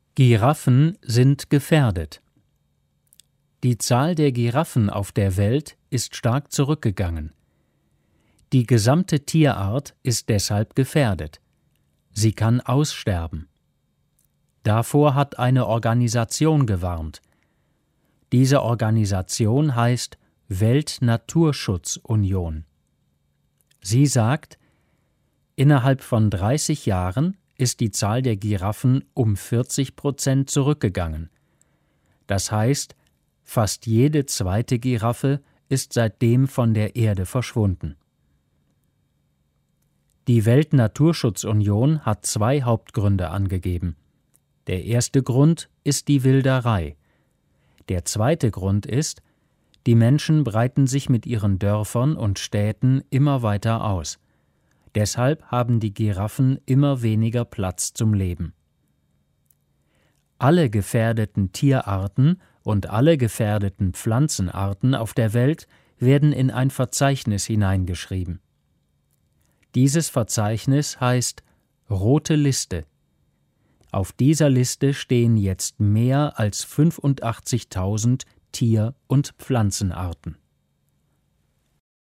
Giraffen sind gefährdet. Die Zahl der Giraffen auf der Welt ist stark zurückgegangen. Die gesamte Tierart ist deshalb gefährdet. Sie kann aussterben. Davor hat eine Organisation gewarnt. Diese Organisation heißt Weltnaturschutzunion. Sie sagt, innerhalb von 30 Jahren ist die Zahl der Giraffen um 40% zurückgegangen. Das heißt, fast jede zweite Giraffe ist seitdem von der Erde verschwunden. Die Weltnaturschutzunion hat 2 Hauptgründe angegeben. Der erste Grund ist die Wilderei. Der zweite Grund ist, die Menschen breiten sich mit ihren Dörfern und Städten immer weiter aus. Deshalb haben die Giraffen immer weniger Platz zum Leben. Alle gefährdeten Tierarten und alle gefährdeten Pflanzenarten auf der Welt werden in ein Verzeichnis hineingeschrieben. Dieses Verzeichnis heißt Rote Liste. Auf dieser Liste stehen jetzt mehr als 85.000 Tier- und Pflanzenarten.